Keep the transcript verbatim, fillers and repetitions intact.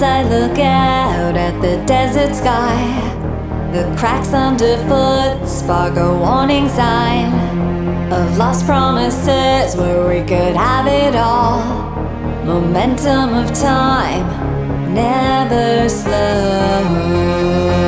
I look out at the desert sky, the cracks underfoot spark a warning sign of lost promises where we could have it all. Momentum of time never slows.